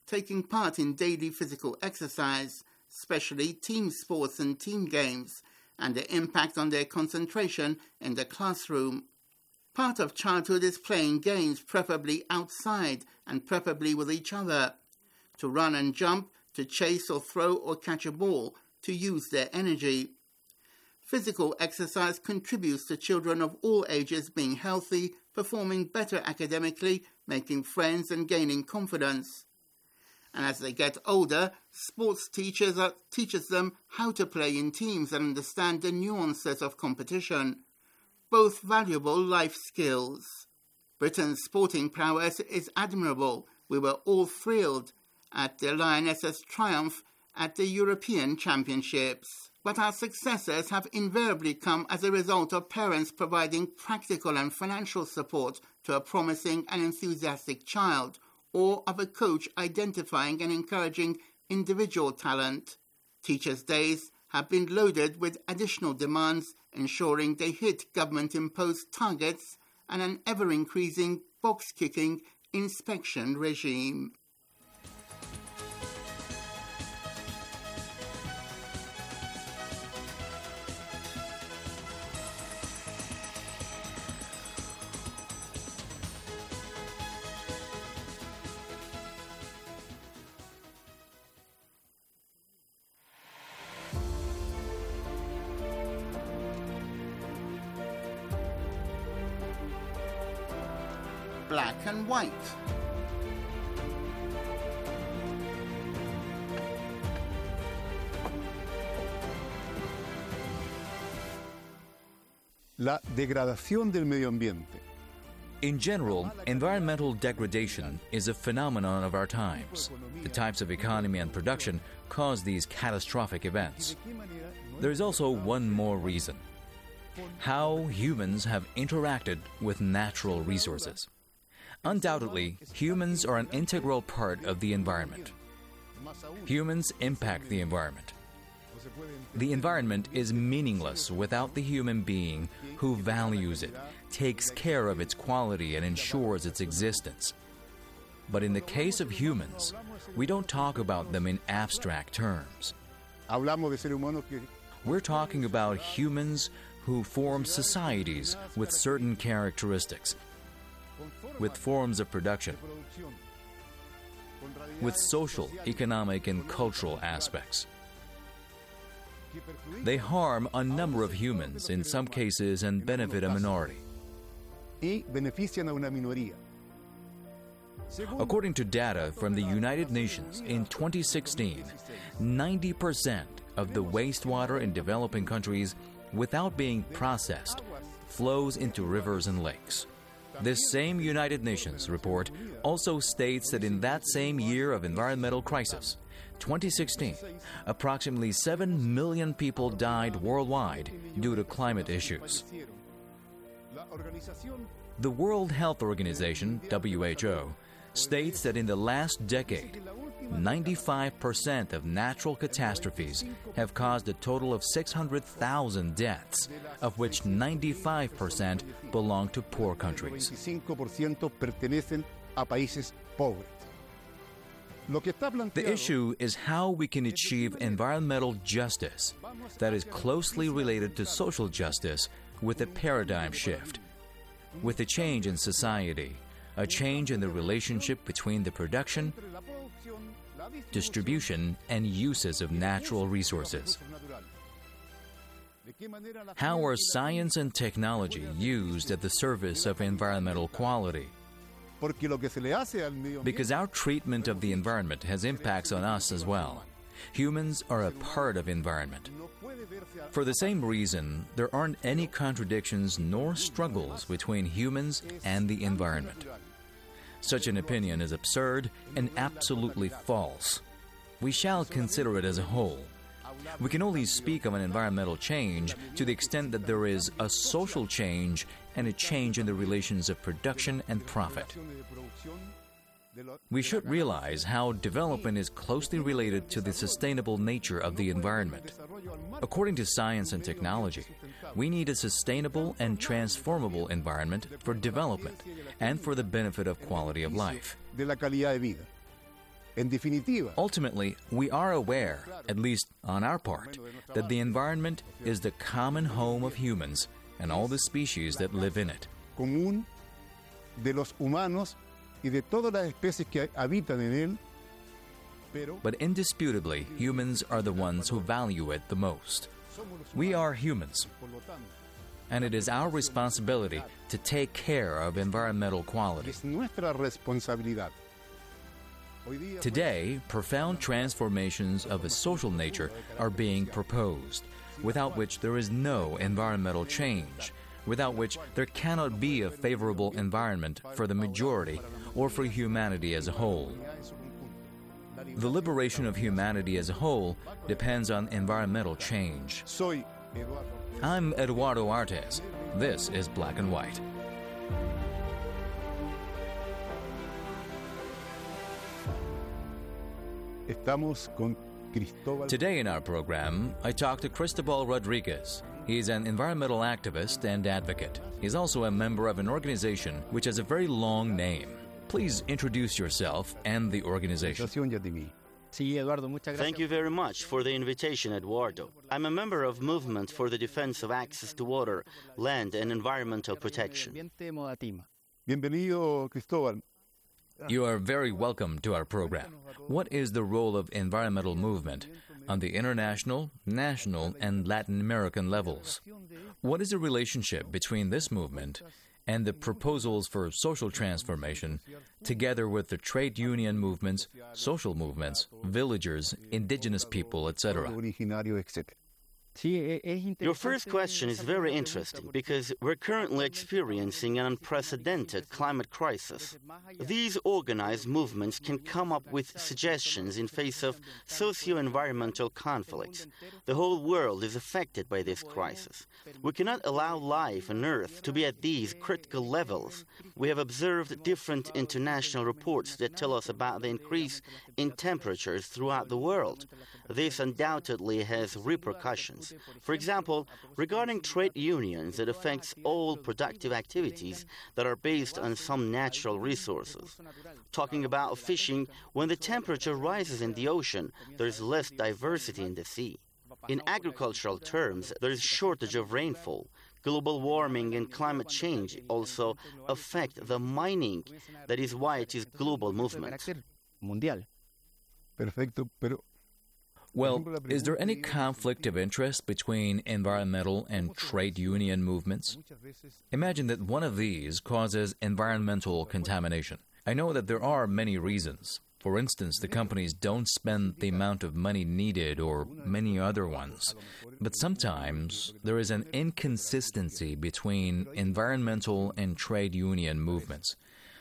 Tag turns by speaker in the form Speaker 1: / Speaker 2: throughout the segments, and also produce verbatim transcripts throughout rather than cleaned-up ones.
Speaker 1: taking part in daily physical exercise, especially team sports and team games, and the impact on their concentration in the classroom. Part of childhood is playing games, preferably outside and preferably with each other, to run and jump, to chase or throw or catch a ball, to use their energy. Physical exercise contributes to children of all ages being healthy, performing better academically, making friends and gaining confidence. And as they get older, sports teachers are, teaches them how to play in teams and understand the nuances of competition, both valuable life skills. Britain's sporting prowess is admirable. We were all thrilled at the Lionesses' triumph at the European Championships. But our successes have invariably come as a result of parents providing practical and financial support to a promising and enthusiastic child, or of a coach identifying and encouraging individual talent. Teachers' days have been loaded with additional demands, ensuring they hit government-imposed targets and an ever-increasing box-kicking inspection regime. Black and white.
Speaker 2: La degradación del medio ambiente.
Speaker 3: In general, environmental degradation is a phenomenon of our times. The types of economy and production cause these catastrophic events. There is also one more reason: how humans have interacted with natural resources. Undoubtedly, humans are an integral part of the environment. Humans impact the environment. The environment is meaningless without the human being who values it, takes care of its quality, and ensures its existence. But in the case of humans, we don't talk about them in abstract terms. We're talking about humans who form societies with certain characteristics, with forms of production, with social, economic, and cultural aspects. They harm a number of humans in some cases and benefit a minority. According to data from the United Nations in twenty sixteen, ninety percent of the wastewater in developing countries, without being processed, flows into rivers and lakes. This same United Nations report also states that in that same year of environmental crisis, twenty sixteen, approximately seven million people died worldwide due to climate issues. The World Health Organization, W H O, states that in the last decade, ninety-five percent of natural catastrophes have caused a total of six hundred thousand deaths, of which ninety-five percent belong to poor countries. The issue is how we can achieve environmental justice that is closely related to social justice with a paradigm shift, with a change in society, a change in the relationship between the production, distribution, and uses of natural resources. How are science and technology used at the service of environmental quality? Because our treatment of the environment has impacts on us as well. Humans are a part of environment. For the same reason, there aren't any contradictions nor struggles between humans and the environment. Such an opinion is absurd and absolutely false. We shall consider it as a whole. We can only speak of an environmental change to the extent that there is a social change and a change in the relations of production and profit. We should realize how development is closely related to the sustainable nature of the environment. According to science and technology, we need a sustainable and transformable environment for development and for the benefit of quality of life.
Speaker 2: En definitiva,
Speaker 3: Ultimately, we are aware, at least on our part, that the environment is the common home of humans and all the species that live in it.
Speaker 2: común de los humanos y de todas las especies que habitan en él, pero
Speaker 3: But indisputably, humans are the ones who value it the most. We are humans,
Speaker 2: por lo tanto,
Speaker 3: and it is our responsibility to take care of environmental quality.
Speaker 2: es nuestra responsabilidad. Hoy día,
Speaker 3: Today, profound transformations of a social nature are being proposed, without which there is no environmental change, without which there cannot be a favorable environment for the majority or for humanity as a whole. The liberation of humanity as a whole depends on environmental change.
Speaker 2: soy Eduardo.
Speaker 3: I'm Eduardo Artes. This is Black and White.
Speaker 2: Estamos con Cristóbal.
Speaker 3: Today in our program, I talk to Cristobal Rodriguez. He's an environmental activist and advocate. He's also a member of an organization which has a very long name. Please introduce yourself and the organization.
Speaker 2: Organización Yatimí.
Speaker 4: Sí, Eduardo, muchas gracias.
Speaker 5: Thank you very much for the invitation, Eduardo. I'm a member of Movement for the Defense of Access to Water, Land and Environmental Protection.
Speaker 4: Ambiente Modatima.
Speaker 2: Bienvenido, Cristóbal.
Speaker 3: You are very welcome to our program. What is the role of environmental movement on the international, national, and Latin American levels? What is the relationship between this movement and the proposals for social transformation, together with the trade union movements, social movements, villagers, indigenous people, et cetera?
Speaker 2: Originario, etcétera.
Speaker 4: Sí, e- es interesante.
Speaker 5: Your first question is very interesting because we're currently experiencing an unprecedented climate crisis. These organized movements can come up with suggestions in face of socio-environmental conflicts. The whole world is affected by this crisis. We cannot allow life on Earth to be at these critical levels. We have observed different international reports that tell us about the increase in temperatures throughout the world. This undoubtedly has repercussions. For example, regarding trade unions, it affects all productive activities that are based on some natural resources. Talking about fishing, when the temperature rises in the ocean, there's less diversity in the sea. In agricultural terms, there is shortage of rainfall. Global warming and climate change also affect the mining. That is why it is global movement.
Speaker 4: Carácter mundial.
Speaker 2: Perfecto, pero
Speaker 3: Well, is there any conflict of interest between environmental and trade union movements? Imagine that one of these causes environmental contamination. I know that there are many reasons. For instance, the companies don't spend the amount of money needed or many other ones. But sometimes there is an inconsistency between environmental and trade union movements.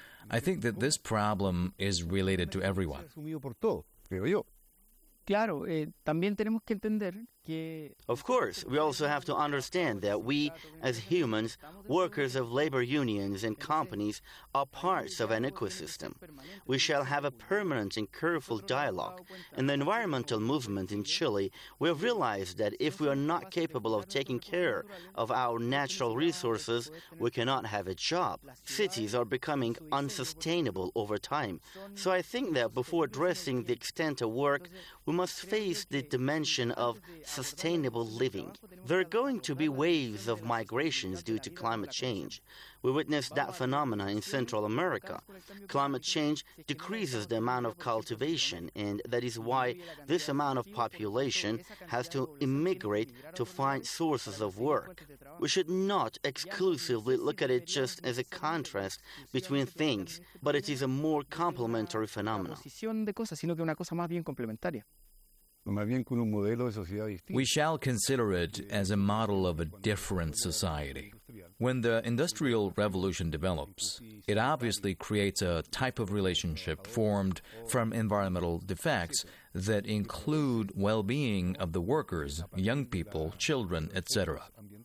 Speaker 3: I think that this problem is related to everyone.
Speaker 2: asumido por todos, creo yo.
Speaker 4: Claro, eh, también tenemos que entender que
Speaker 5: Of course, we also have to understand that we, as humans, workers of labor unions and companies, are parts of an ecosystem. We shall have a permanent and careful dialogue. In the environmental movement in Chile, we have realized that if we are not capable of taking care of our natural resources, we cannot have a job. Cities are becoming unsustainable over time. So I think that before addressing the extent of work, we must face the dimension of sustainable living. There are going to be waves of migrations due to climate change. We witnessed that phenomena in Central America. Climate change decreases the amount of cultivation, and that is why this amount of population has to immigrate to find sources of work. We should not exclusively look at it just as a contrast between things, but it is a more complementary phenomenon.
Speaker 4: posición de cosas, sino que una cosa más bien complementaria.
Speaker 2: Más bien con un modelo de sociedad distinto.
Speaker 3: We shall consider it as a model of a different society. When the Industrial Revolution develops, it obviously creates a type of relationship formed from environmental defects that include well-being of the workers, young people, children, et cetera.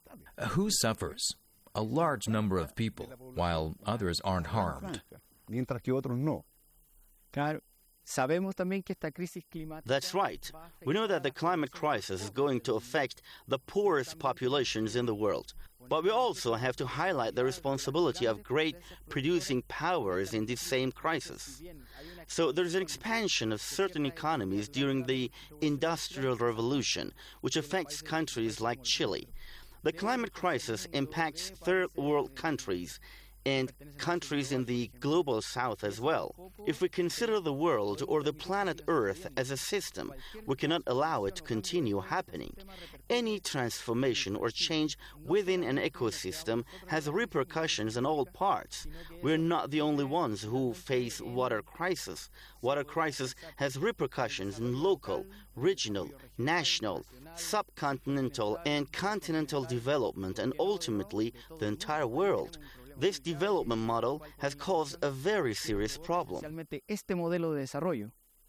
Speaker 3: Who suffers? A large number of people, while others aren't harmed.
Speaker 2: Mientras que otros no.
Speaker 4: Claro. Sabemos también que esta crisis climática.
Speaker 5: That's right. We know that the climate crisis is going to affect the poorest populations in the world. But we also have to highlight the responsibility of great producing powers in this same crisis. So there's an expansion of certain economies during the Industrial Revolution, which affects countries like Chile. The climate crisis impacts third world countries and countries in the global south as well. If we consider the world or the planet Earth as a system, we cannot allow it to continue happening. Any transformation or change within an ecosystem has repercussions in all parts. We're not the only ones who face water crisis. Water crisis has repercussions in local, regional, national, subcontinental, and continental development, and ultimately the entire world. This development model has caused a very serious problem.
Speaker 4: Este modelo de desarrollo.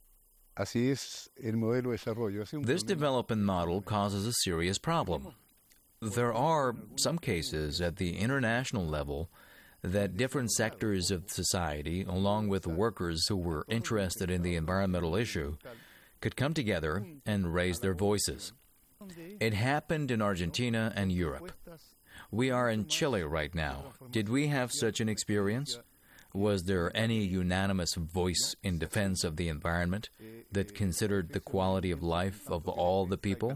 Speaker 2: Así es el modelo de desarrollo. Es un
Speaker 3: This development model causes a serious problem. There are some cases at the international level that different sectors of society, along with workers who were interested in the environmental issue, could come together and raise their voices. It happened in Argentina and Europe. We are in Chile right now. Did we have such an experience? Was there any unanimous voice in defense of the environment that considered the quality of life of all the people?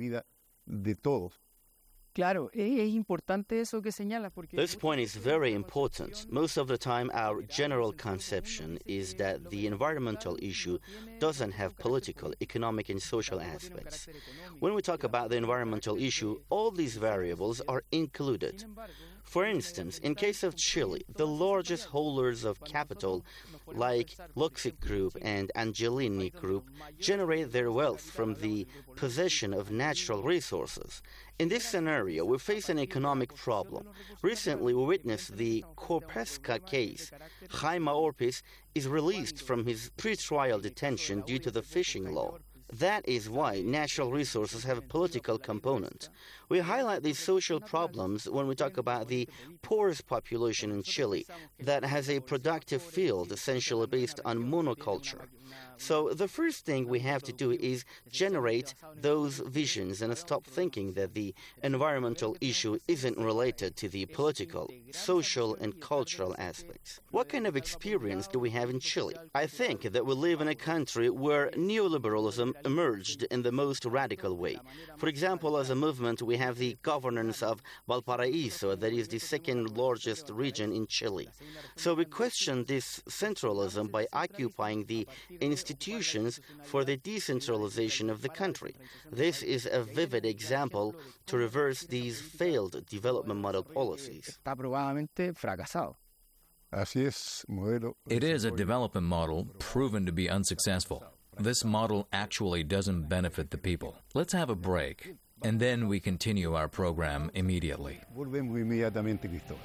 Speaker 2: de todos.
Speaker 4: Claro, es importante eso que señala porque
Speaker 5: This point is very important. Most of the time, our general conception is that the environmental issue doesn't have political, economic, and social aspects. When we talk about the environmental issue, all these variables are included. For instance, in case of Chile, the largest holders of capital, like Luxic Group and Angelini Group, generate their wealth from the possession of natural resources. In this scenario, we face an economic problem. Recently, we witnessed the Corpesca case. Jaime Orpiz is released from his pre-trial detention due to the fishing law. That is why natural resources have a political component. We highlight these social problems when we talk about the poorest population in Chile that has a productive field essentially based on monoculture. So the first thing we have to do is generate those visions and stop thinking that the environmental issue isn't related to the political, social, and cultural aspects. What kind of experience do we have in Chile? I think that we live in a country where neoliberalism emerged in the most radical way. For example, as a movement, we have the governance of Valparaíso, that is the second largest region in Chile. So we question this centralism by occupying the institutions for the decentralization of the country. This is a vivid example to reverse these failed development model policies.
Speaker 4: está probadamente fracasado.
Speaker 2: Así es, modelo.
Speaker 3: It is a development model proven to be unsuccessful. This model actually doesn't benefit the people. Let's have a break, and then we continue our program immediately.
Speaker 2: Volvemos inmediatamente, Cristóbal.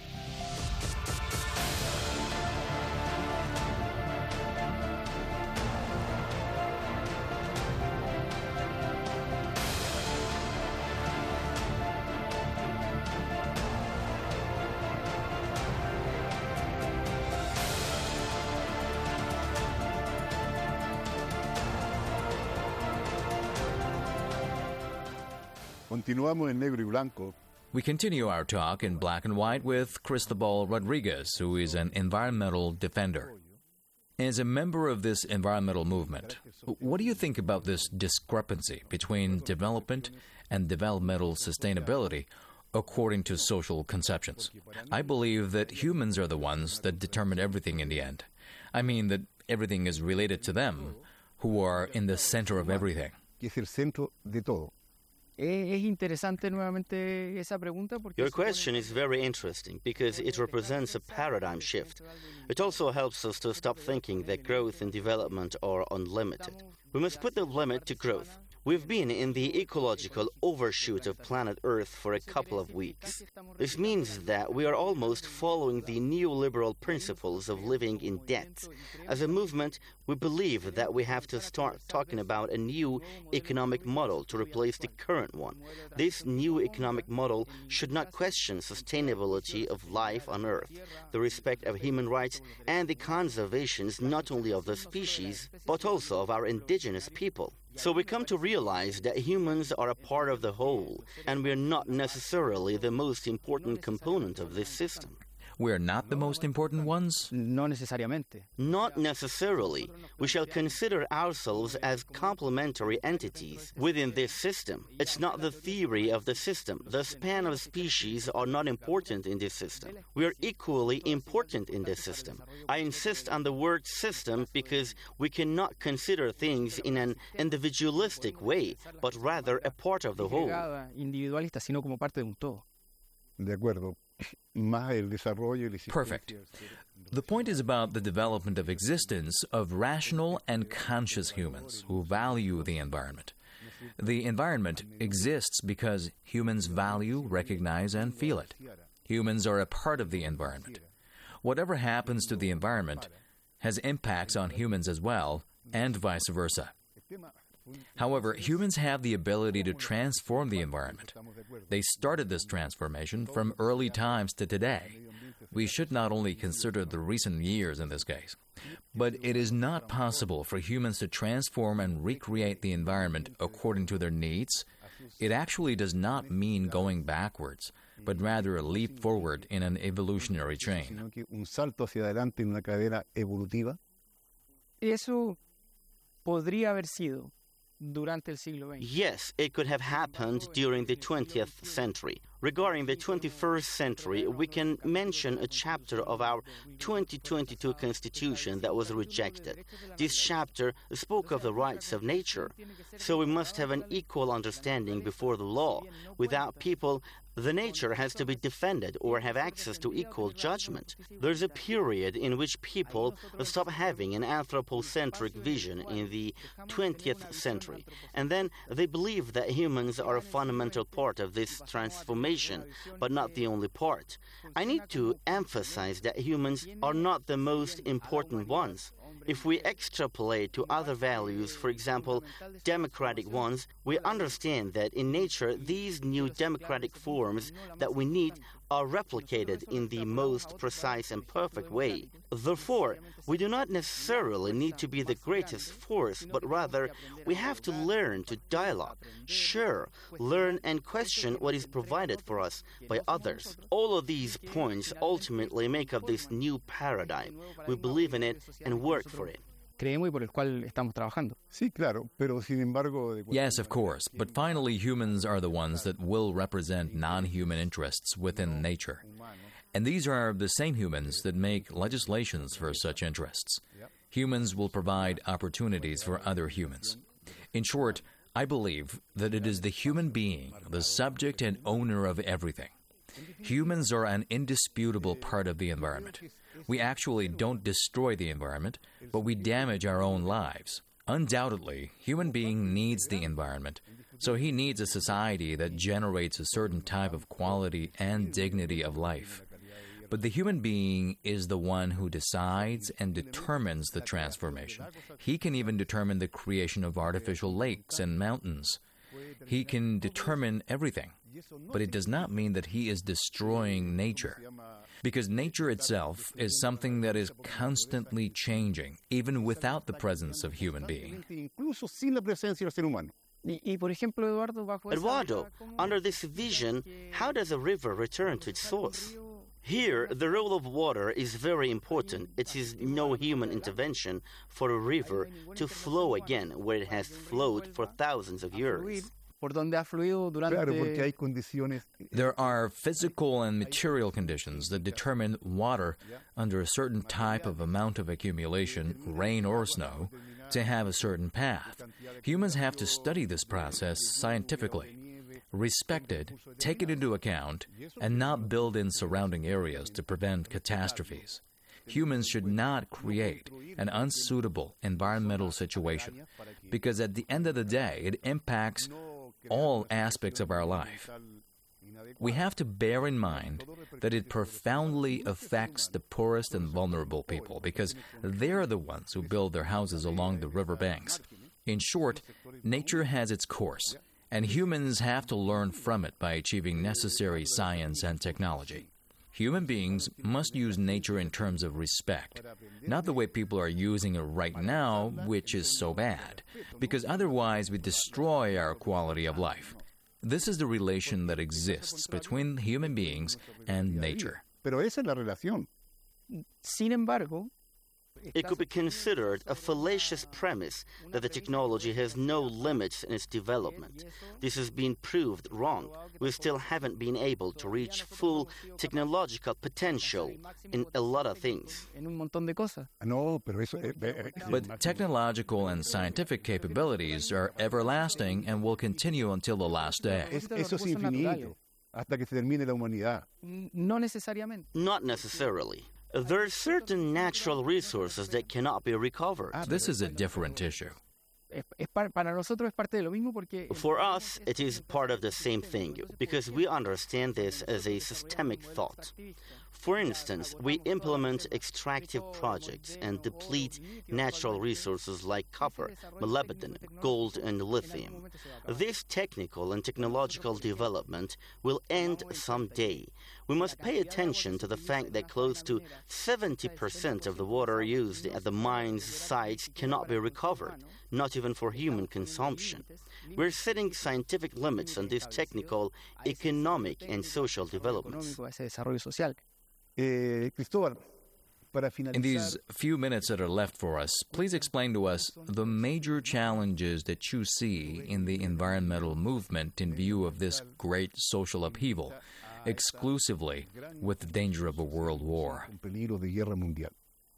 Speaker 2: Continuamos en negro y blanco.
Speaker 3: We continue our talk in black and white with Cristobal Rodriguez, who is an environmental defender. As a member of this environmental movement, what do you think about this discrepancy between development and developmental sustainability according to social conceptions? I believe that humans are the ones that determine everything in the end. I mean that everything is related to them, who are in the center of everything.
Speaker 2: Que es el centro de todo.
Speaker 4: Es interesante nuevamente esa pregunta porque
Speaker 5: Your question is very interesting because it represents a paradigm shift. It also helps us to stop thinking that growth and development are unlimited. We must put the limit to growth. We've been in the ecological overshoot of planet Earth for a couple of weeks. This means that we are almost following the neoliberal principles of living in debt. As a movement, we believe that we have to start talking about a new economic model to replace the current one. This new economic model should not question sustainability of life on Earth, the respect of human rights, and the conservation not only of the species, but also of our indigenous people. So we come to realize that humans are a part of the whole, and we're not necessarily the most important component of this system.
Speaker 3: We're not the most important ones?
Speaker 4: No necesariamente.
Speaker 5: Not necessarily. We shall consider ourselves as complementary entities within this system. It's not the theory of the system. The span of species are not important in this system. We are equally important in this system. I insist on the word system because we cannot consider things in an individualistic way, but rather a part of the whole.
Speaker 4: Individualista, sino como parte de un todo.
Speaker 2: De acuerdo.
Speaker 3: Perfect. The point is about the development of existence of rational and conscious humans who value the environment. The environment exists because humans value, recognize, and feel it. Humans are a part of the environment. Whatever happens to the environment has impacts on humans as well, and vice versa. However, humans have the ability to transform the environment. They started this transformation from early times to today. We should not only consider the recent years in this case, but it is not possible for humans to transform and recreate the environment according to their needs. It actually does not mean going backwards, but rather a leap forward in an evolutionary chain.
Speaker 4: Eso podría haber sido durante el siglo veinte.
Speaker 5: Yes, it could have happened during the twentieth century. Regarding the twenty-first century, we can mention a chapter of our twenty twenty-two Constitution that was rejected. This chapter spoke of the rights of nature, so we must have an equal understanding before the law. Without people, the nature has to be defended or have access to equal judgment. There's a period in which people stop having an anthropocentric vision in the twentieth century, and then they believe that humans are a fundamental part of this transformation, but not the only part. I need to emphasize that humans are not the most important ones. If we extrapolate to other values, for example, democratic ones, we understand that in nature these new democratic forms that we need are replicated in the most precise and perfect way. Therefore, we do not necessarily need to be the greatest force, but rather we have to learn to dialogue, share, learn and question what is provided for us by others. All of these points ultimately make up this new paradigm. We believe in it and work for it.
Speaker 4: Creemos y por el cual estamos trabajando.
Speaker 2: Sí, claro, pero sin embargo...
Speaker 3: Yes, of course, but finally humans are the ones that will represent non-human interests within nature. And these are the same humans that make legislations for such interests. Humans will provide opportunities for other humans. In short, I believe that it is the human being, the subject and owner of everything. Humans are an indisputable part of the environment. We actually don't destroy the environment, but we damage our own lives. Undoubtedly, human being needs the environment, so he needs a society that generates a certain type of quality and dignity of life. But the human being is the one who decides and determines the transformation. He can even determine the creation of artificial lakes and mountains. He can determine everything, but it does not mean that he is destroying nature. Because nature itself is something that is constantly changing, even without the presence of human being.
Speaker 5: Eduardo, under this vision, how does a river return to its source? Here, the role of water is very important. It is no human intervention for a river to flow again where it has flowed for thousands of years.
Speaker 3: There are physical and material conditions that determine water under a certain type of amount of accumulation, rain or snow, to have a certain path. Humans have to study this process scientifically, respect it, take it into account, and not build in surrounding areas to prevent catastrophes. Humans should not create an unsuitable environmental situation because at the end of the day, it impacts all aspects of our life. We have to bear in mind that it profoundly affects the poorest and vulnerable people because they're the ones who build their houses along the river banks. In short, nature has its course, and humans have to learn from it by achieving necessary science and technology. Human beings must use nature in terms of respect, not the way people are using it right now, which is so bad, because otherwise we destroy our quality of life. This is the relation that exists between human beings and nature.
Speaker 2: Pero esa es la relación.
Speaker 4: Sin embargo,
Speaker 5: It could be considered a fallacious premise that the technology has no limits in its development. This has been proved wrong. We still haven't been able to reach full technological potential in a lot of things.
Speaker 4: en un montón de cosas.
Speaker 2: No, pero eso... eh, eh,
Speaker 3: But technological and scientific capabilities are everlasting and will continue until the last day.
Speaker 2: es- eso es infinito, hasta que se termine la humanidad.
Speaker 4: No necesariamente.
Speaker 5: Not necessarily. There are certain natural resources that cannot be recovered.
Speaker 3: This is a different issue.
Speaker 4: Es, es par- para nosotros es parte de lo mismo porque
Speaker 5: For us, it is part of the same thing, because we understand this as a systemic thought. For instance, we implement extractive projects and deplete natural resources like copper, molybdenum, gold, and lithium. This technical and technological development will end someday. We must pay attention to the fact that close to seventy percent of the water used at the mine's sites cannot be recovered, not even for human consumption. We're setting scientific limits on this technical, economic, and social developments.
Speaker 4: económico, a ese desarrollo social.
Speaker 2: Eh, Cristóbal, para
Speaker 3: In these
Speaker 2: finalizar,
Speaker 3: few minutes that are left for us, please explain to us the major challenges that you see in the environmental movement in view of this great social upheaval, exclusively with the danger of a world war.
Speaker 2: con peligro de guerra mundial.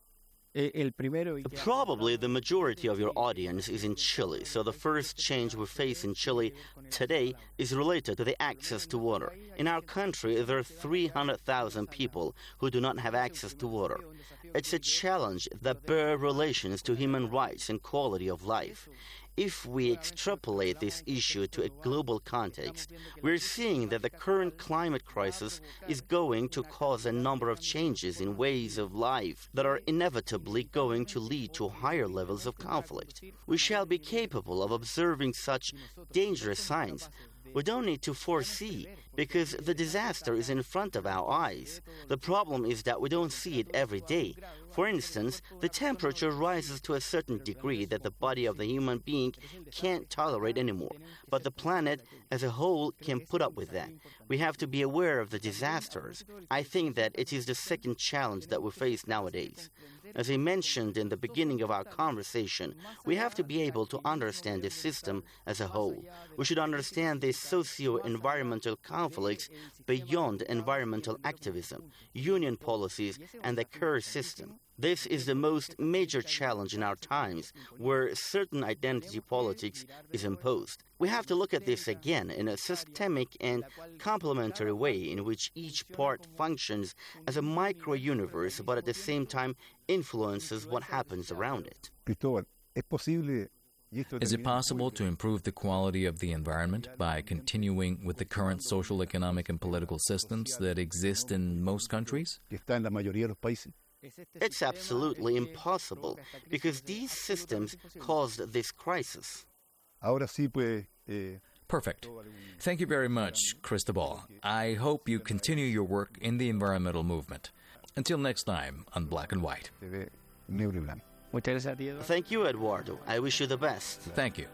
Speaker 4: Eh, El primero y que-
Speaker 5: Probably the majority of your audience is in Chile, so the first change we face in Chile today is related to the access to water. In our country, there are three hundred thousand people who do not have access to water. It's a challenge that bears relations to human rights and quality of life. If we extrapolate this issue to a global context, we're seeing that the current climate crisis is going to cause a number of changes in ways of life that are inevitably going to lead to higher levels of conflict. We shall be capable of observing such dangerous signs. We don't need to foresee because the disaster is in front of our eyes. The problem is that we don't see it every day. For instance, the temperature rises to a certain degree that the body of the human being can't tolerate anymore, but the planet as a whole can put up with that. We have to be aware of the disasters. I think that it is the second challenge that we face nowadays. As I mentioned in the beginning of our conversation, we have to be able to understand the system as a whole. We should understand the socio-environmental conflicts beyond environmental activism, union policies, and the care system. This is the most major challenge in our times, where certain identity politics is imposed. We have to look at this again in a systemic and complementary way in which each part functions as a micro-universe, but at the same time influences what happens around it.
Speaker 2: Cristóbal, ¿es posible... y esto
Speaker 3: Is it
Speaker 2: termina-
Speaker 3: possible to improve the quality of the environment by continuing with the current social, economic, and political systems that exist in most countries?
Speaker 2: que está en la mayoría de los países?
Speaker 5: It's absolutely impossible because these systems caused this crisis.
Speaker 2: Ahora sí, pues... eh,
Speaker 3: Perfect. Thank you very much, Cristobal. I hope you continue your work in the environmental movement. Until next time on Black and White.
Speaker 2: se ve negro y blanco.
Speaker 4: Muchas gracias a ti, Eduardo.
Speaker 5: Thank you, Eduardo. I wish you the best.
Speaker 3: Thank you.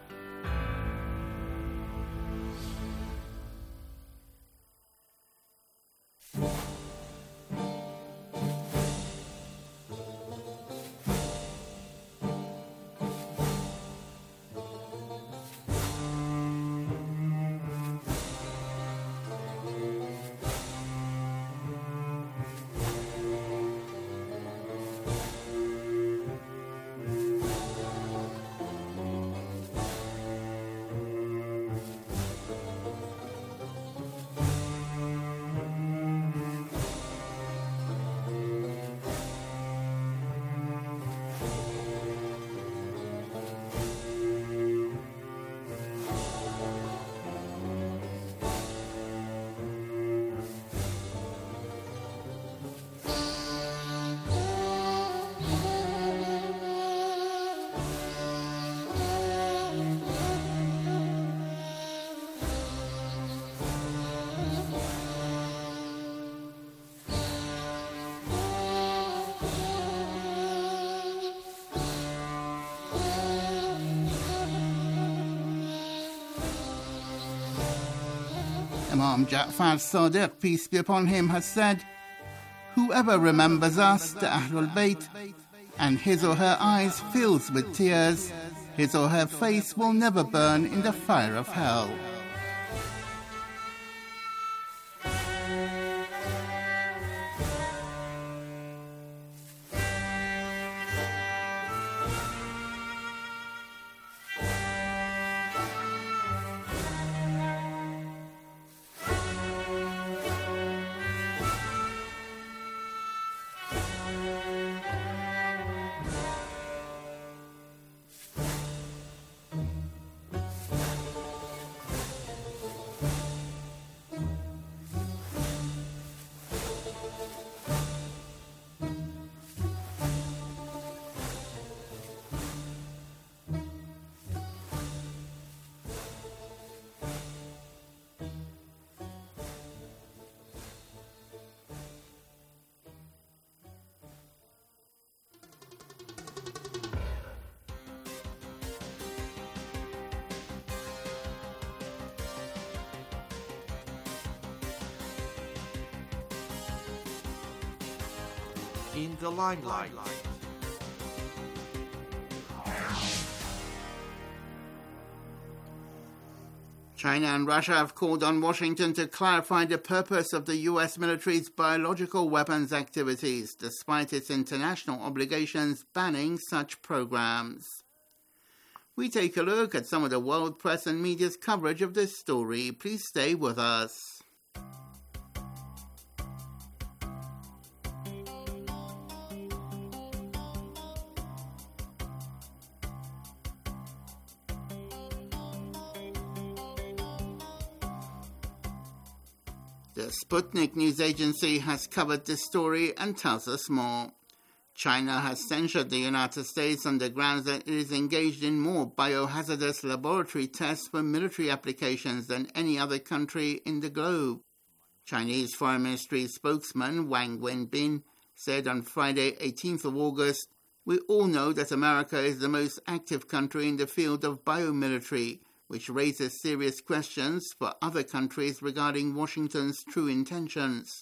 Speaker 1: Imam Ja'far Sadiq, peace be upon him, has said, "Whoever remembers us, the Ahlul Bayt, and his or her eyes fills with tears, his or her face will never burn in the fire of hell."
Speaker 6: In the limelight.
Speaker 1: China and Russia have called on Washington to clarify the purpose of the U S military's biological weapons activities, despite its international obligations banning such programs. We take a look at some of the world press and media's coverage of this story. Please stay with us. The Sputnik news agency has covered this story and tells us more. China has censured the United States on the grounds that it is engaged in more biohazardous laboratory tests for military applications than any other country in the globe. Chinese Foreign Ministry spokesman Wang Wenbin said on Friday, eighteenth of August, "We all know that America is the most active country in the field of biomilitary, which raises serious questions for other countries regarding Washington's true intentions."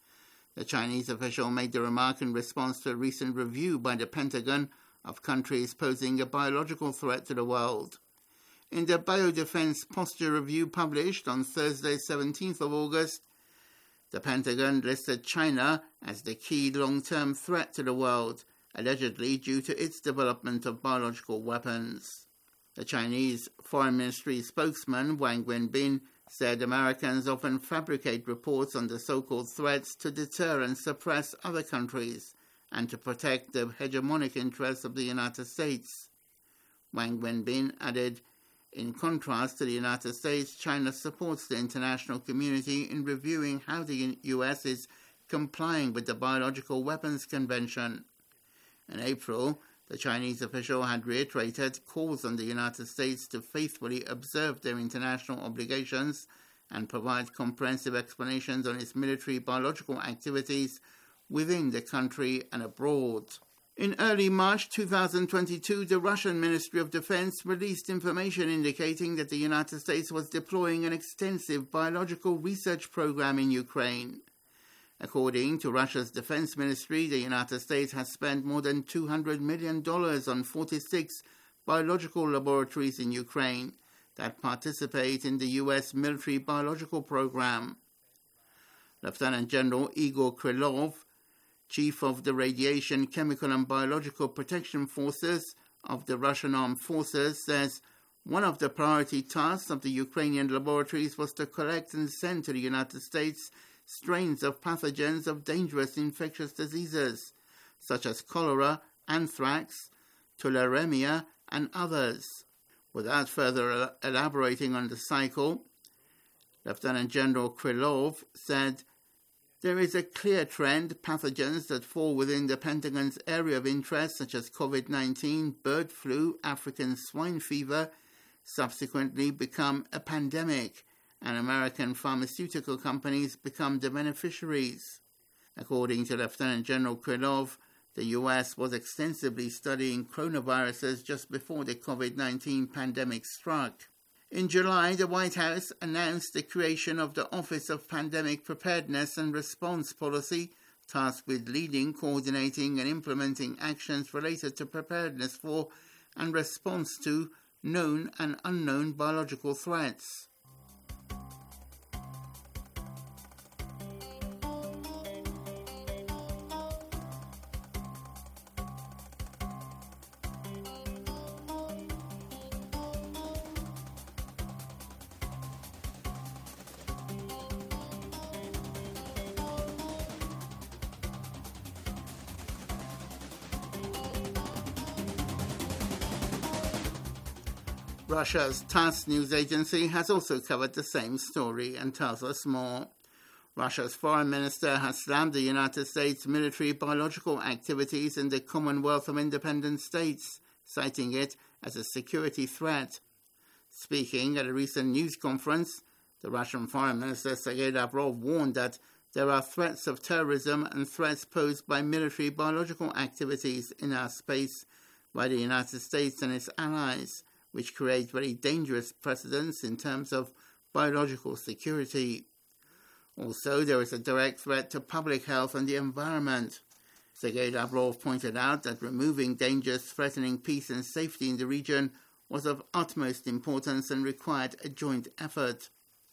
Speaker 1: The Chinese official made the remark in response to a recent review by the Pentagon of countries posing a biological threat to the world. In the Biodefense Posture Review published on Thursday, seventeenth of August, the Pentagon listed China as the key long-term threat to the world, allegedly due to its development of biological weapons. The Chinese Foreign Ministry spokesman Wang Wenbin said Americans often fabricate reports on the so-called threats to deter and suppress other countries and to protect the hegemonic interests of the United States. Wang Wenbin added, "In contrast to the United States, China supports the international community in reviewing how the U S is complying with the Biological Weapons Convention." In April, the Chinese official had reiterated calls on the United States to faithfully observe their international obligations and provide comprehensive explanations on its military biological activities within the country and abroad. In early March two thousand twenty-two, the Russian Ministry of Defense released information indicating that the United States was deploying an extensive biological research program in Ukraine. According to Russia's defense ministry, the United States has spent more than two hundred million dollars on forty-six biological laboratories in Ukraine that participate in the U S military biological program. Lieutenant General Igor Krylov, chief of the Radiation, Chemical and Biological Protection Forces of the Russian Armed Forces, says one of the priority tasks of the Ukrainian laboratories was to collect and send to the United States strains of pathogens of dangerous infectious diseases, such as cholera, anthrax, tularemia, and others. Without further elaborating on the cycle, Lieutenant General Krylov said, "There is a clear trend. Pathogens that fall within the Pentagon's area of interest, such as COVID nineteen, bird flu, African swine fever, subsequently become a pandemic, and American pharmaceutical companies become the beneficiaries." According to Lieutenant General Krylov, the U S was extensively studying coronaviruses just before the COVID nineteen pandemic struck. In July, the White House announced the creation of the Office of Pandemic Preparedness and Response Policy, tasked with leading, coordinating, and implementing actions related to preparedness for and response to known and unknown biological threats. Russia's TASS news agency has also covered the same story and tells us more. Russia's foreign minister has slammed the United States military biological activities in the Commonwealth of Independent States, citing it as a security threat. Speaking at a recent news conference, the Russian foreign minister Sergei Lavrov warned that there are threats of terrorism and threats posed by military biological activities in our space by the United States and its allies, which creates very dangerous precedents in terms of biological security. Also, there is a direct threat to public health and the environment. Sergei Lavrov pointed out that removing dangers threatening peace and safety in the region was of utmost importance and required a joint effort.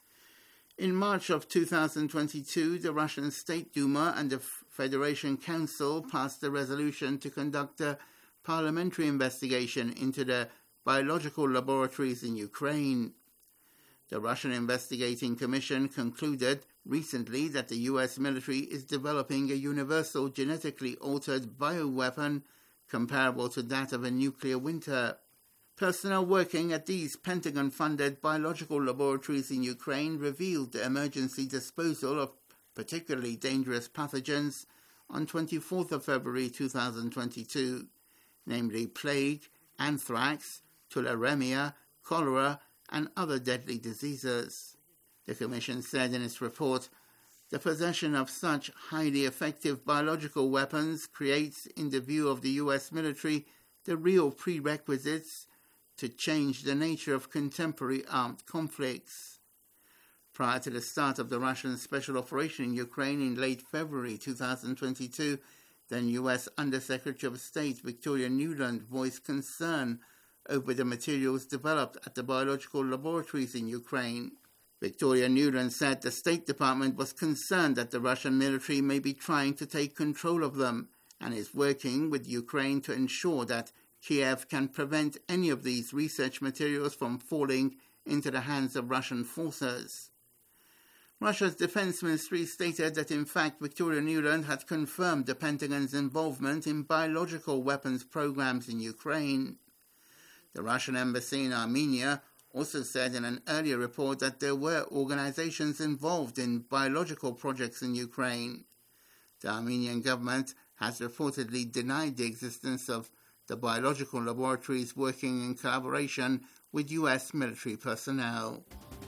Speaker 1: In March of two thousand twenty-two, the Russian State Duma and the Federation Council passed a resolution to conduct a parliamentary investigation into the biological laboratories in Ukraine. The Russian Investigating Commission concluded recently that the U S military is developing a universal genetically altered bioweapon comparable to that of a nuclear winter. Personnel working at these Pentagon-funded biological laboratories in Ukraine revealed the emergency disposal of particularly dangerous pathogens on twenty-fourth of February two thousand twenty-two, namely plague, anthrax, tularemia, cholera, and other deadly diseases. The Commission said in its report, the possession of such highly effective biological weapons creates, in the view of the U S military, the real prerequisites to change the nature of contemporary armed conflicts. Prior to the start of the Russian special operation in Ukraine in late February two thousand twenty-two, then U S Undersecretary of State Victoria Nuland voiced concern over the materials developed at the biological laboratories in Ukraine. Victoria Nuland said the State Department was concerned that the Russian military may be trying to take control of them and is working with Ukraine to ensure that Kiev can prevent any of these research materials from falling into the hands of Russian forces. Russia's defense ministry stated that in fact Victoria Nuland had confirmed the Pentagon's involvement in biological weapons programs in Ukraine. The Russian embassy in Armenia also said in an earlier report that there were organizations involved in biological projects in Ukraine. The Armenian government has reportedly denied the existence of the biological laboratories working in collaboration with U S military personnel.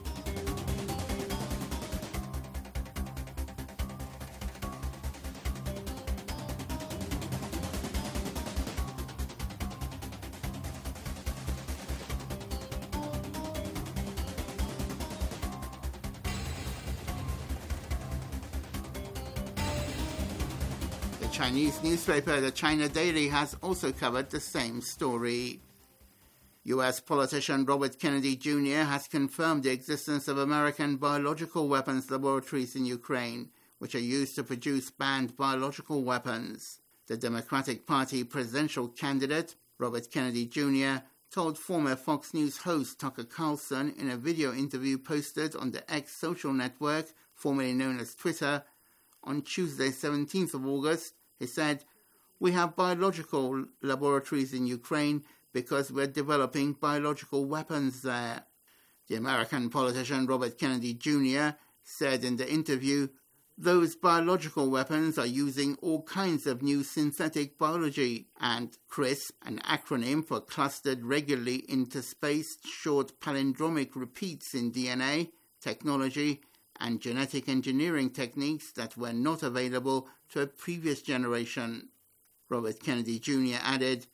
Speaker 1: Chinese newspaper The China Daily has also covered the same story. U S politician Robert Kennedy Junior has confirmed the existence of American biological weapons laboratories in Ukraine, which are used to produce banned biological weapons. The Democratic Party presidential candidate, Robert Kennedy Junior, told former Fox News host Tucker Carlson in a video interview posted on the X social network, formerly known as Twitter, on Tuesday, seventeenth of August, he said, "We have biological laboratories in Ukraine because we're developing biological weapons there." The American politician Robert Kennedy Junior said in the interview, "Those biological weapons are using all kinds of new synthetic biology, and CRISP, an acronym for Clustered Regularly Interspaced Short Palindromic Repeats in D N A, technology, and genetic engineering techniques that were not available to a previous generation." Robert Kennedy Junior added,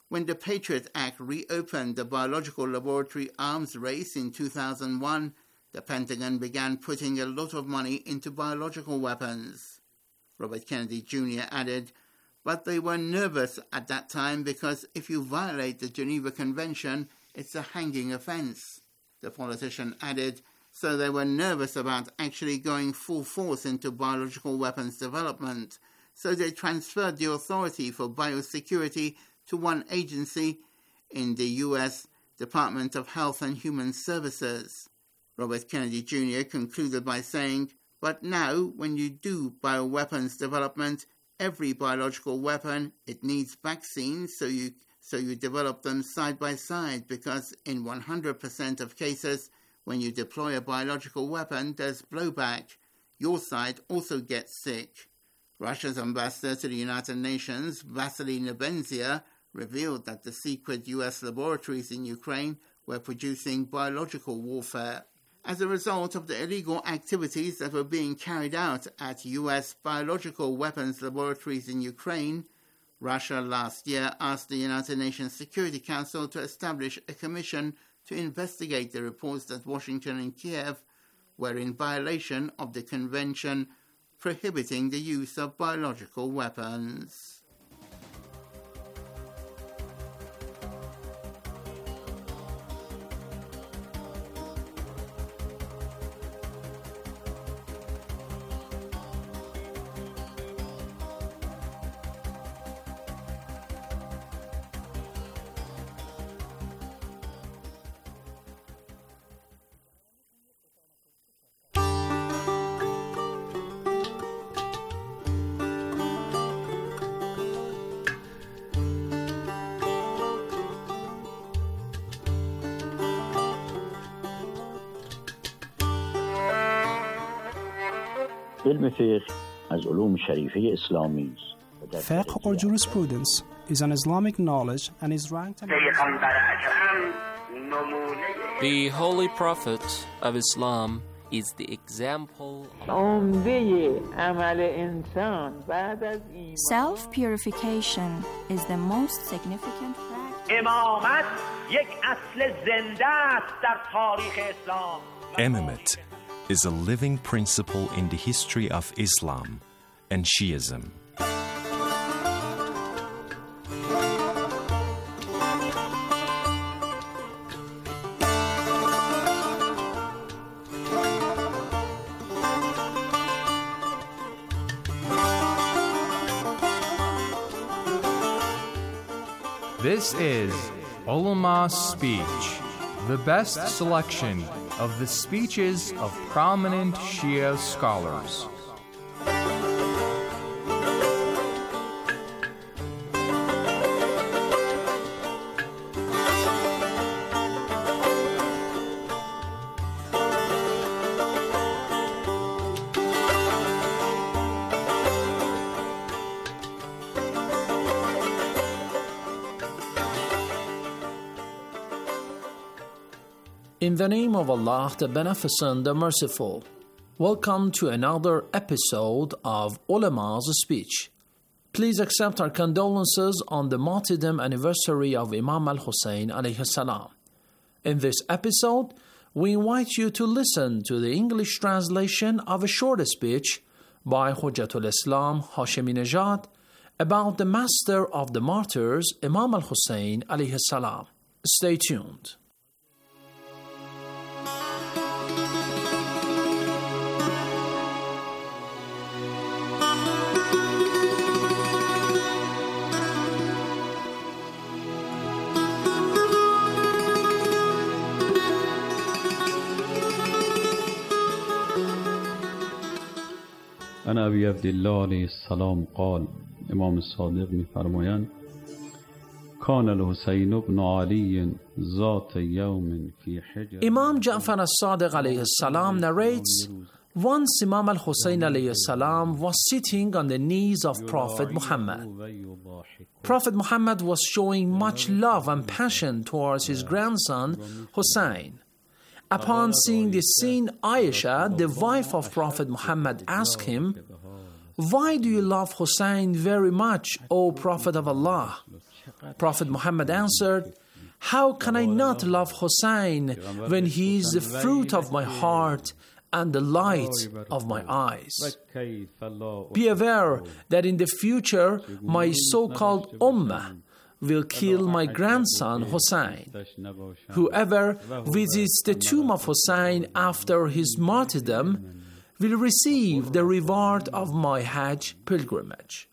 Speaker 1: When the Patriot Act reopened the biological laboratory arms race in two thousand one, the Pentagon began putting a lot of money into biological weapons. Robert Kennedy Junior added, but they were nervous at that time because if you violate the Geneva Convention, it's a hanging offense. The politician added, so they were nervous about actually going full force into biological weapons development, so they transferred the authority for biosecurity to one agency in the U S Department of Health and Human Services. Robert Kennedy Junior concluded by saying, but now, when you do bioweapons development, every biological weapon, it needs vaccines, so you so you develop them side by side, because in one hundred percent of cases, when you deploy a biological weapon, there's blowback. Your side also gets sick. Russia's ambassador to the United Nations, Vasily Nebenzia, revealed that the secret U S laboratories in Ukraine were producing biological warfare. As a result of the illegal activities that were being carried out at U S biological weapons laboratories in Ukraine, Russia last year asked the United Nations Security Council to establish a commission to investigate the reports that Washington and Kiev were in violation of the convention prohibiting the use of biological weapons.
Speaker 7: Fiqh or jurisprudence is an Islamic knowledge and is ranked among
Speaker 8: The Holy Prophet of Islam is the example of
Speaker 9: self-purification is the most significant practice.
Speaker 10: Imamate is a living principle in the history of Islam and Shiism.
Speaker 11: This is Ulama's Speech, the best selection of the speeches of prominent Shia scholars.
Speaker 12: In the name of Allah, the Beneficent, the Merciful, welcome to another episode of Ulama's Speech. Please accept our condolences on the martyrdom anniversary of Imam al-Hussein alayhi salam. In this episode, we invite you to listen to the English translation of a short speech by Hujjatul Islam Hashemi Nejad about the master of the martyrs, Imam al-Hussein alayhi salam. Stay tuned.
Speaker 13: عن ابی عبدالله علیه السلام قال امام صادق می‌فرمایند کان الحسین بن علی ذات یوم فی حجر
Speaker 12: Imam Ja'far as-Sadiq alayhi salam narrates, once Imam al-Hussein alayhi salam was sitting on the knees of Prophet Muhammad. Prophet Muhammad was showing much love and passion towards his grandson Hussein. Upon seeing this scene, Aisha, the wife of Prophet Muhammad, asked him, "Why do you love Hussein very much, O Prophet of Allah?" Prophet Muhammad answered, "How can I not love Hussein when he is the fruit of my heart and the light of my eyes? Be aware that in the future my so-called Ummah will kill my grandson Hussein. Whoever visits the tomb of Hussein after his martyrdom will receive the reward of my Hajj pilgrimage."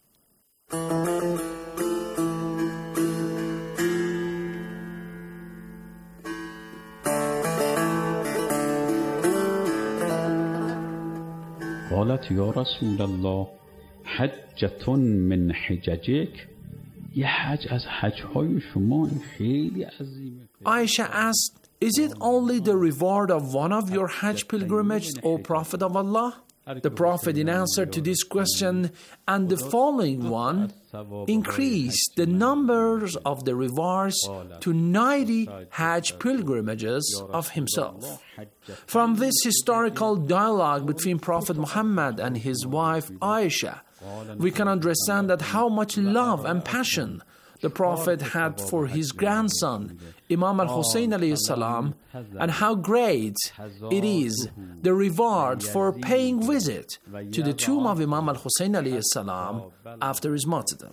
Speaker 13: قالت یا رسول الله حجة من حججك. یه حج از حج‌های شما خیلی عظیمه.
Speaker 12: Aisha asked, "Is it only the reward of one of your Hajj pilgrimages, O Prophet of Allah?" The Prophet, in answer to this question and the following one, increased the numbers of the rewards to ninety Hajj pilgrimages of himself. From this historical dialogue between Prophet Muhammad and his wife Aisha, we can understand that how much love and passion the Prophet had for his grandson, Imam al-Hussein alayhi salam, and how great it is the reward for paying visit to the tomb of Imam al-Hussein alayhi salam after his martyrdom.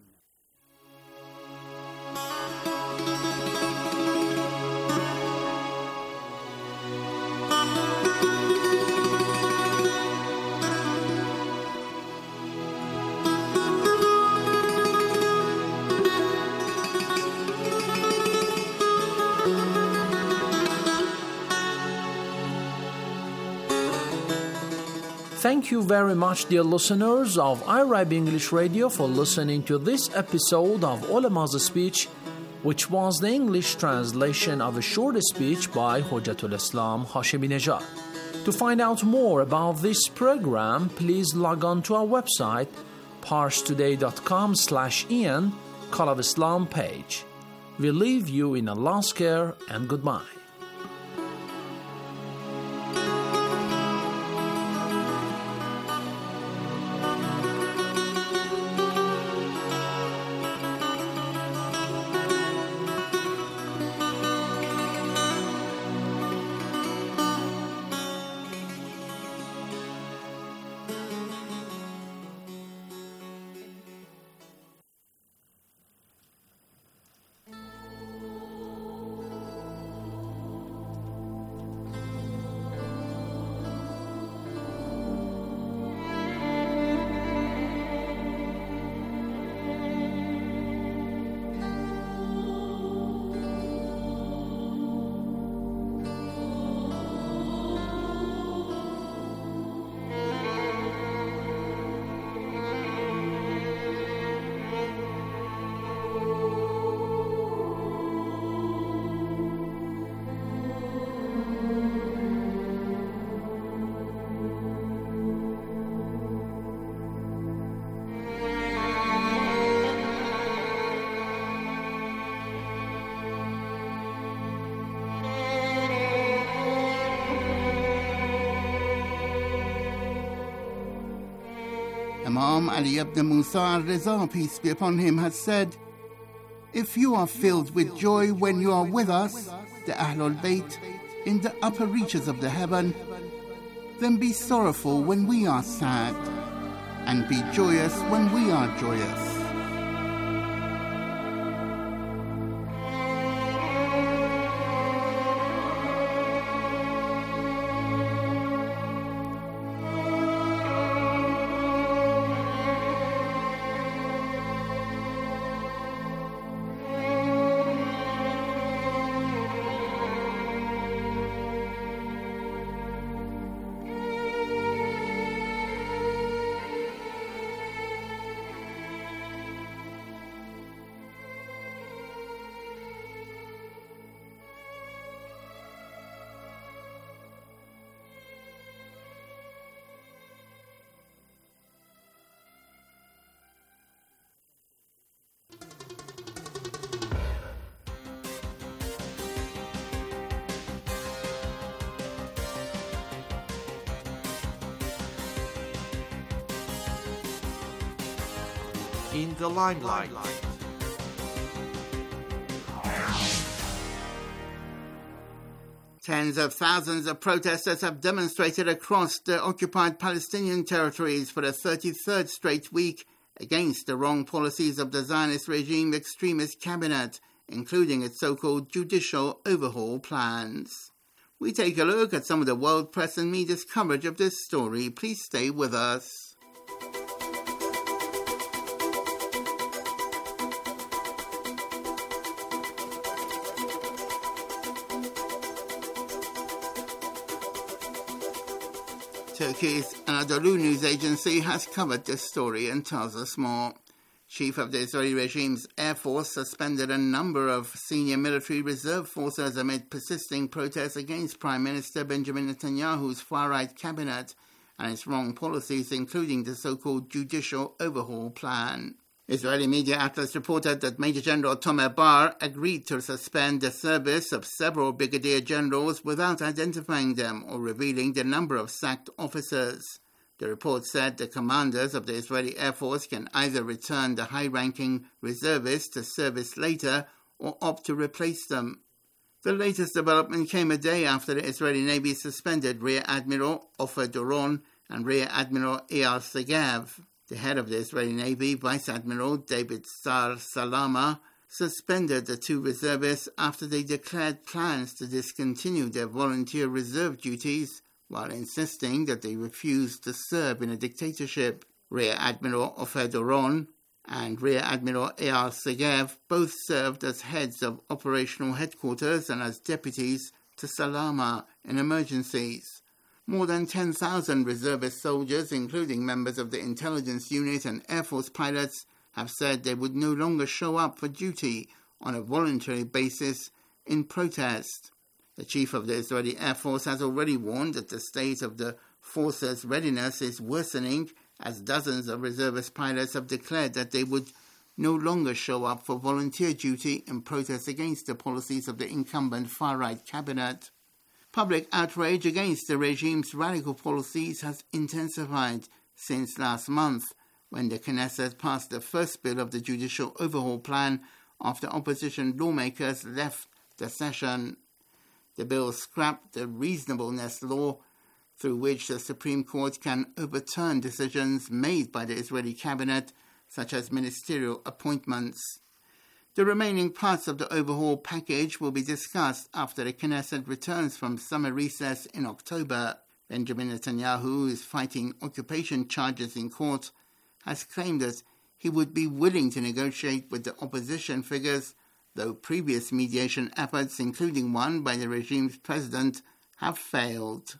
Speaker 12: Thank you very much, dear listeners of iRib English Radio, for listening to this episode of Ulama's Speech, which was the English translation of a short speech by Hujjatul Islam Hashemi Nejad. To find out more about this program, please log on to our website, parstoday.com slash Ian, Call of Islam page. We leave you in Allah's care and goodbye.
Speaker 1: Imam Ali ibn Musa al-Riza, peace be upon him, has said, "If you are filled with joy when you are with us, the Ahlul Bayt, in the upper reaches of the heaven, then be sorrowful when we are sad, and be joyous when we are joyous."
Speaker 6: In the limelight.
Speaker 1: Tens of thousands of protesters have demonstrated across the occupied Palestinian territories for the thirty-third straight week against the wrong policies of the Zionist regime extremist cabinet, including its so-called judicial overhaul plans. We take a look at some of the world press and media's coverage of this story. Please stay with us. Turkey's Anadolu news agency has covered this story and tells us more. Chief of the Israeli regime's Air Force suspended a number of senior military reserve forces amid persisting protests against Prime Minister Benjamin Netanyahu's far-right cabinet and its wrong policies, including the so-called judicial overhaul plan. Israeli media outlets reported that Major General Tomer Bar agreed to suspend the service of several brigadier generals without identifying them or revealing the number of sacked officers. The report said the commanders of the Israeli Air Force can either return the high-ranking reservists to service later or opt to replace them. The latest development came a day after the Israeli Navy suspended Rear Admiral Ofer Doron and Rear Admiral Eyal Segev. The head of the Israeli Navy, Vice Admiral David Sar Salama, suspended the two reservists after they declared plans to discontinue their volunteer reserve duties while insisting that they refused to serve in a dictatorship. Rear Admiral Ofer Doron and Rear Admiral Eyal Segev both served as heads of operational headquarters and as deputies to Salama in emergencies. More than ten thousand reservist soldiers, including members of the intelligence unit and Air Force pilots, have said they would no longer show up for duty on a voluntary basis in protest. The chief of the Israeli Air Force has already warned that the state of the force's readiness is worsening, as dozens of reservist pilots have declared that they would no longer show up for volunteer duty in protest against the policies of the incumbent far-right cabinet. Public outrage against the regime's radical policies has intensified since last month, when the Knesset passed the first bill of the judicial overhaul plan after opposition lawmakers left the session. The bill scrapped the reasonableness law, through which the Supreme Court can overturn decisions made by the Israeli cabinet, such as ministerial appointments. The remaining parts of the overhaul package will be discussed after the Knesset returns from summer recess in October. Benjamin Netanyahu, who is fighting occupation charges in court, has claimed that he would be willing to negotiate with the opposition figures, though previous mediation efforts, including one by the regime's president, have failed.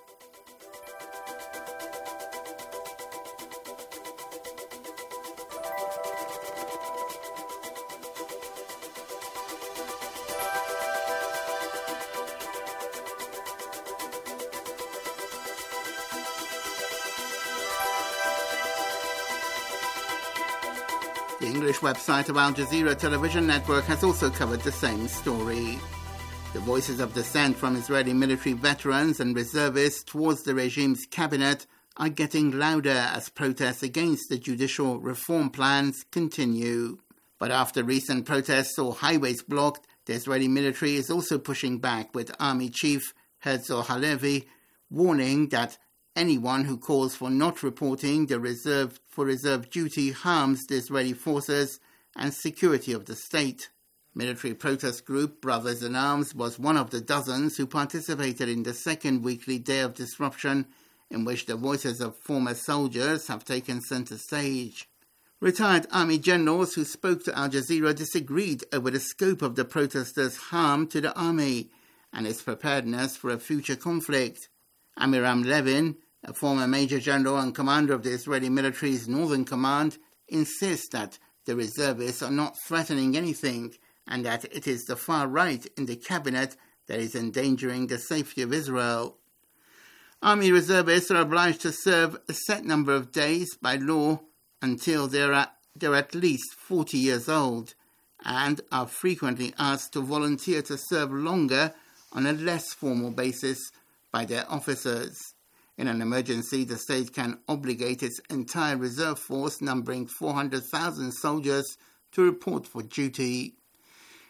Speaker 1: The English website of Al Jazeera television network has also covered the same story. The voices of dissent from Israeli military veterans and reservists towards the regime's cabinet are getting louder as protests against the judicial reform plans continue. But after recent protests saw highways blocked, the Israeli military is also pushing back, with Army Chief Herzl Halevi warning that anyone who calls for not reporting the reserve for reserve duty harms the Israeli forces and security of the state. Military protest group Brothers in Arms was one of the dozens who participated in the second weekly day of disruption, in which the voices of former soldiers have taken center stage. Retired army generals who spoke to Al Jazeera disagreed over the scope of the protesters' harm to the army and its preparedness for a future conflict. Amiram Levin, a former major general and commander of the Israeli military's Northern Command, insists that the reservists are not threatening anything and that it is the far right in the cabinet that is endangering the safety of Israel. Army reservists are obliged to serve a set number of days by law until they're at, they're at least forty years old, and are frequently asked to volunteer to serve longer on a less formal basis by their officers. In an emergency, the state can obligate its entire reserve force, numbering four hundred thousand soldiers, to report for duty.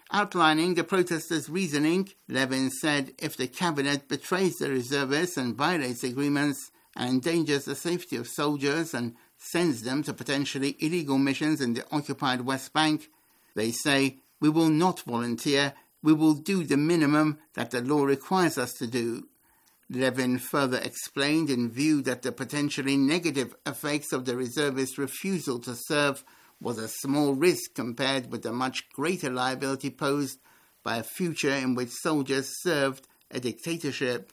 Speaker 1: Outlining the protesters' reasoning, Levin said if the cabinet betrays the reservists and violates agreements and endangers the safety of soldiers and sends them to potentially illegal missions in the occupied West Bank, they say, we will not volunteer, we will do the minimum that the law requires us to do. Levin further explained in view that the potentially negative effects of the reservist refusal to serve was a small risk compared with the much greater liability posed by a future in which soldiers served a dictatorship.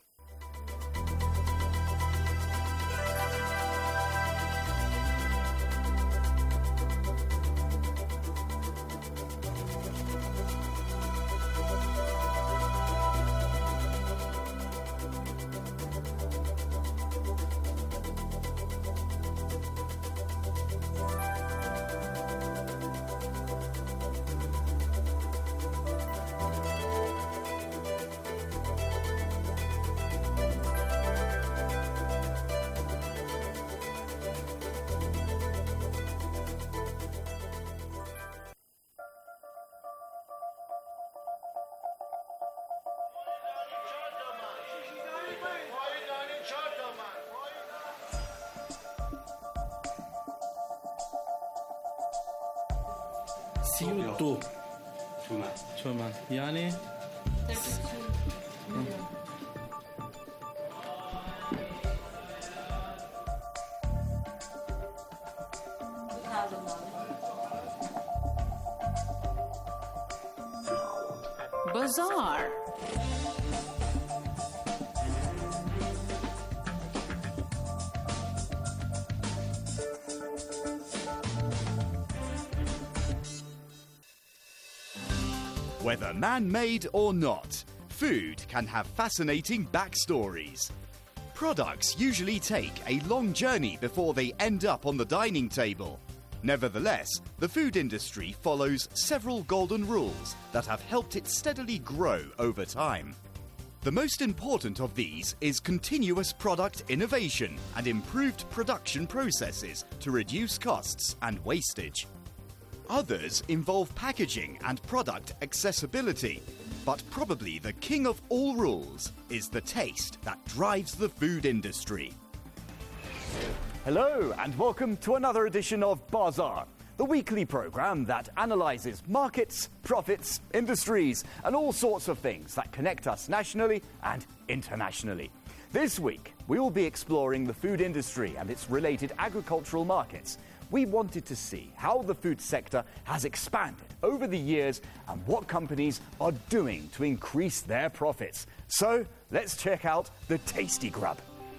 Speaker 14: سی و دو تومن یعنی
Speaker 15: Bazaar.
Speaker 16: Whether man-made or not, food can have fascinating backstories. Products usually take a long journey before they end up on the dining table. Nevertheless, the food industry follows several golden rules that have helped it steadily grow over time. The most important of these is continuous product innovation and improved production processes to reduce costs and wastage. Others involve packaging and product accessibility, but probably the king of all rules is the taste that drives the food industry.
Speaker 17: Hello and welcome to another edition of Bazaar, the weekly program that analyzes markets, profits, industries, and all sorts of things that connect us nationally and internationally. This week, we will be exploring the food industry and its related agricultural markets. We wanted to see how the food sector has expanded over the years and what companies are doing to increase their profits. So, let's check out the Tasty Grub.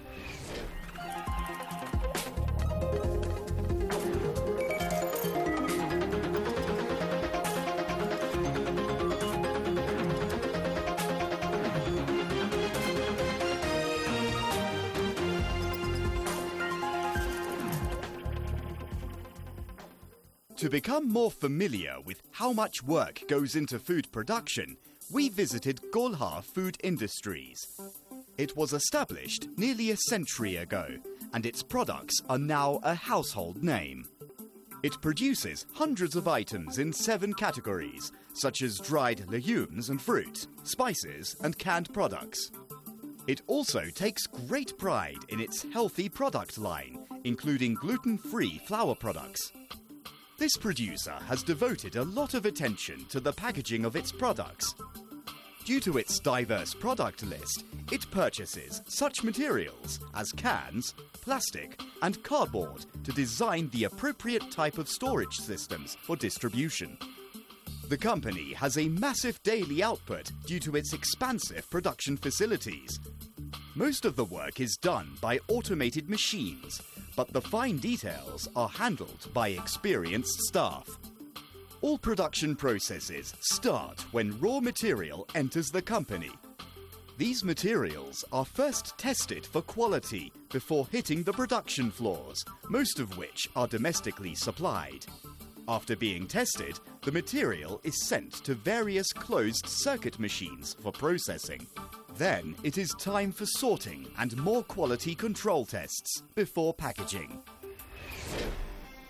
Speaker 16: To become more familiar with how much work goes into food production, we visited Golhar Food Industries. It was established nearly a century ago, and its products are now a household name. It produces hundreds of items in seven categories, such as dried legumes and fruit, spices and canned products. It also takes great pride in its healthy product line, including gluten-free flour products. This producer has devoted a lot of attention to the packaging of its products. Due to its diverse product list, it purchases such materials as cans, plastic, and cardboard to design the appropriate type of storage systems for distribution. The company has a massive daily output due to its expansive production facilities. Most of the work is done by automated machines, but the fine details are handled by experienced staff. All production processes start when raw material enters the company. These materials are first tested for quality before hitting the production floors, most of which are domestically supplied. After being tested, the material is sent to various closed-circuit machines for processing. Then it is time for sorting and more quality control tests before packaging.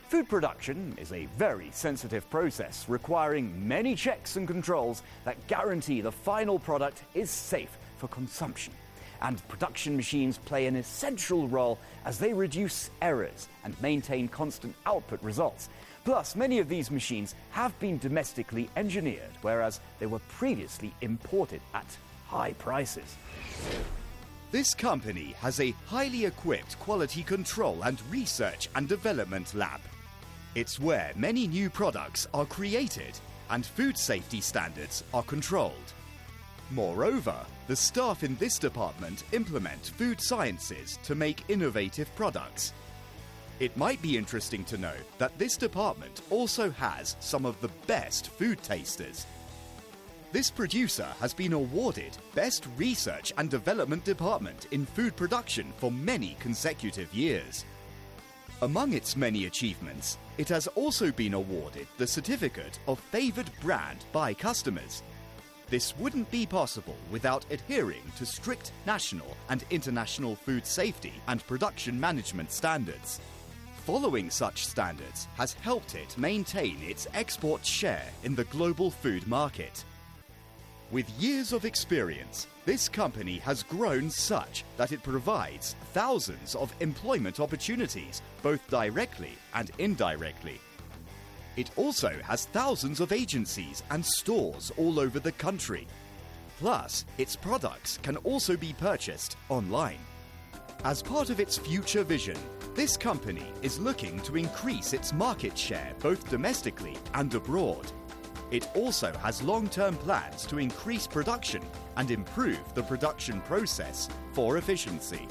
Speaker 17: Food production is a very sensitive process requiring many checks and controls that guarantee the final product is safe for consumption. And production machines play an essential role as they reduce errors and maintain constant output results. Plus, many of these machines have been domestically engineered, whereas they were previously imported at high prices.
Speaker 16: This company has a highly equipped quality control and research and development lab. It's where many new products are created and food safety standards are controlled. Moreover, the staff in this department implement food sciences to make innovative products. It might be interesting to know that this department also has some of the best food tasters. This producer has been awarded Best Research and Development Department in Food Production for many consecutive years. Among its many achievements, it has also been awarded the certificate of Favoured Brand by customers. This wouldn't be possible without adhering to strict national and international food safety and production management standards. Following such standards has helped it maintain its export share in the global food market. With years of experience, this company has grown such that it provides thousands of employment opportunities, both directly and indirectly. It also has thousands of agencies and stores all over the country. Plus, its products can also be purchased online. As part of its future vision, this company is looking to increase its market share both domestically and abroad. It also has long-term plans to increase production and improve the production process for efficiency.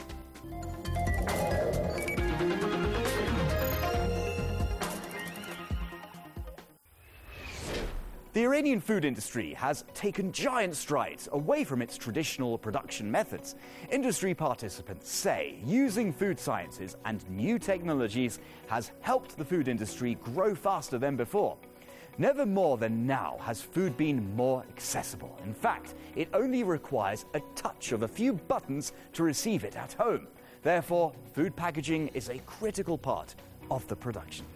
Speaker 17: The Iranian food industry has taken giant strides away from its traditional production methods. Industry participants say using food sciences and new technologies has helped the food industry grow faster than before. Never more than now has food been more accessible. In fact, it only requires a touch of a few buttons to receive it at home. Therefore, food packaging is a critical part of the production.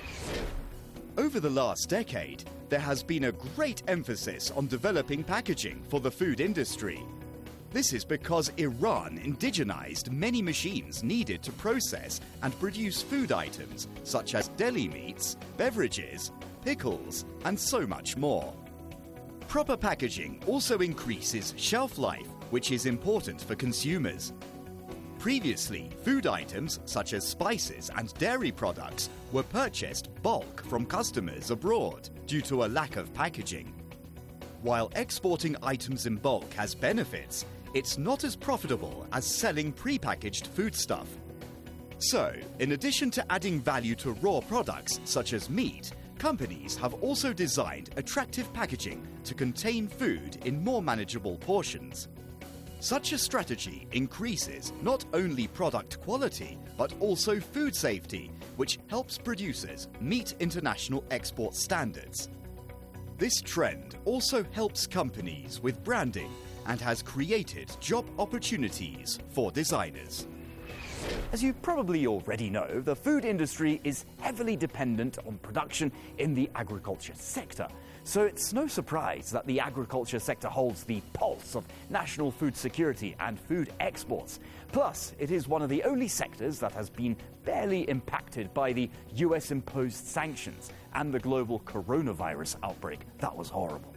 Speaker 16: Over the last decade, there has been a great emphasis on developing packaging for the food industry. This is because Iran indigenized many machines needed to process and produce food items such as deli meats, beverages, pickles, and so much more. Proper packaging also increases shelf life, which is important for consumers. Previously, food items such as spices and dairy products were purchased bulk from customers abroad due to a lack of packaging. While exporting items in bulk has benefits, it's not as profitable as selling prepackaged foodstuff. So, in addition to adding value to raw products such as meat, companies have also designed attractive packaging to contain food in more manageable portions. Such a strategy increases not only product quality, but also food safety, which helps producers meet international export standards. This trend also helps companies with branding and has created job opportunities for designers.
Speaker 17: As you probably already know, the food industry is heavily dependent on production in the agriculture sector. So it's no surprise that the agriculture sector holds the pulse of national food security and food exports. Plus, it is one of the only sectors that has been barely impacted by the U S-imposed sanctions and the global coronavirus outbreak. That was horrible.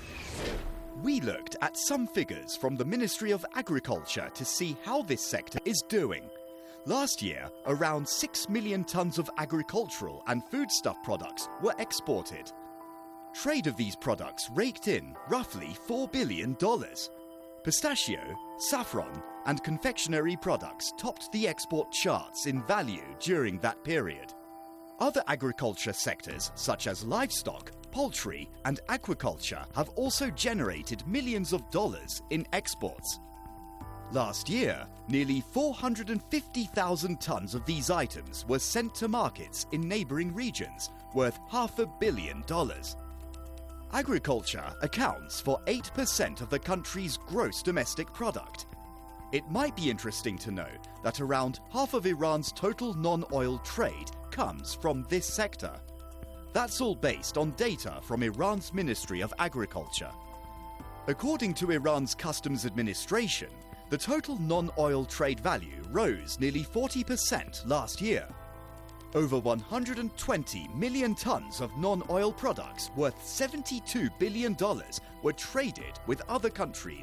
Speaker 16: We looked at some figures from the Ministry of Agriculture to see how this sector is doing. Last year, around six million tons of agricultural and foodstuff products were exported. Trade of these products raked in roughly four billion dollars. Pistachio, saffron, and confectionery products topped the export charts in value during that period. Other agriculture sectors, such as livestock, poultry, and aquaculture, have also generated millions of dollars in exports. Last year, nearly four hundred fifty thousand tons of these items were sent to markets in neighboring regions, worth half a billion dollars. Agriculture accounts for eight percent of the country's gross domestic product. It might be interesting to know that around half of Iran's total non-oil trade comes from this sector. That's all based on data from Iran's Ministry of Agriculture. According to Iran's Customs Administration, the total non-oil trade value rose nearly forty percent last year. Over one hundred twenty million tons of non-oil products worth seventy-two billion dollars were traded with other countries